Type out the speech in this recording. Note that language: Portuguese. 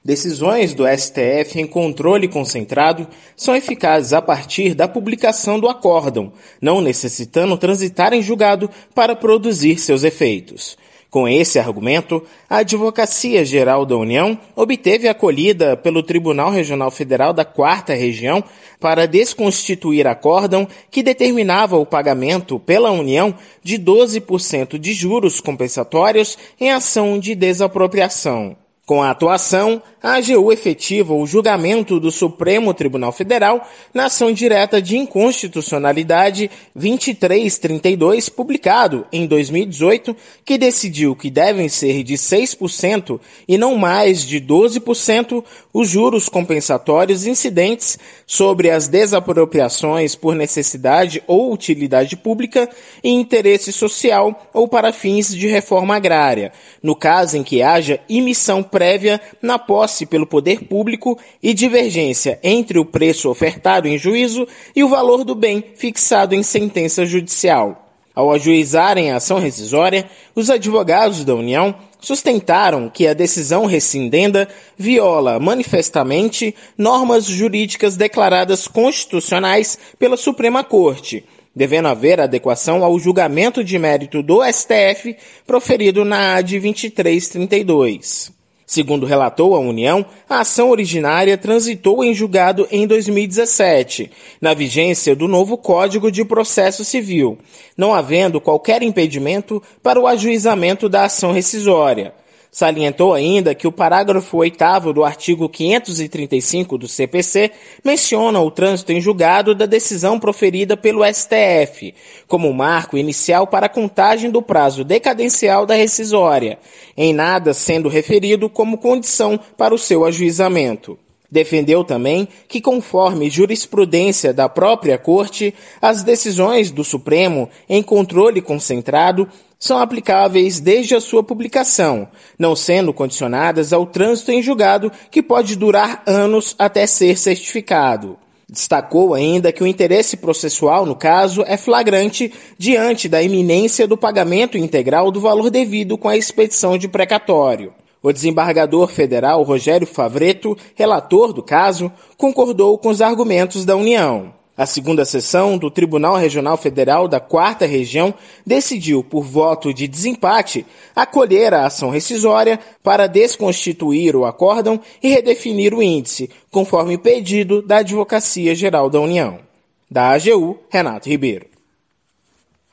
Decisões do STF em controle concentrado são eficazes a partir da publicação do acórdão, não necessitando transitar em julgado para produzir seus efeitos. Com esse argumento, a Advocacia Geral da União obteve acolhida pelo Tribunal Regional Federal da 4ª Região para desconstituir acórdão que determinava o pagamento pela União de 12% de juros compensatórios em ação de desapropriação. Com a atuação, a AGU efetiva o julgamento do Supremo Tribunal Federal na ação direta de inconstitucionalidade 2332, publicado em 2018, que decidiu que devem ser de 6% e não mais de 12% os juros compensatórios incidentes sobre as desapropriações por necessidade ou utilidade pública e interesse social ou para fins de reforma agrária, no caso em que haja emissão prévia na posse pelo poder público e divergência entre o preço ofertado em juízo e o valor do bem fixado em sentença judicial. Ao ajuizarem a ação rescisória, os advogados da União sustentaram que a decisão rescindenda viola manifestamente normas jurídicas declaradas constitucionais pela Suprema Corte, devendo haver adequação ao julgamento de mérito do STF proferido na AD 2332. Segundo relatou a União, a ação originária transitou em julgado em 2017, na vigência do novo Código de Processo Civil, não havendo qualquer impedimento para o ajuizamento da ação rescisória. Salientou ainda que o parágrafo 8º do artigo 535 do CPC menciona o trânsito em julgado da decisão proferida pelo STF, como marco inicial para a contagem do prazo decadencial da rescisória, em nada sendo referido como condição para o seu ajuizamento. Defendeu também que, conforme jurisprudência da própria Corte, as decisões do Supremo em controle concentrado são aplicáveis desde a sua publicação, não sendo condicionadas ao trânsito em julgado que pode durar anos até ser certificado. Destacou ainda que o interesse processual no caso é flagrante diante da iminência do pagamento integral do valor devido com a expedição de precatório. O desembargador federal Rogério Favretto, relator do caso, concordou com os argumentos da União. A segunda sessão do Tribunal Regional Federal da 4ª Região decidiu, por voto de desempate, acolher a ação rescisória para desconstituir o acórdão e redefinir o índice, conforme pedido da Advocacia Geral da União. Da AGU, Renato Ribeiro.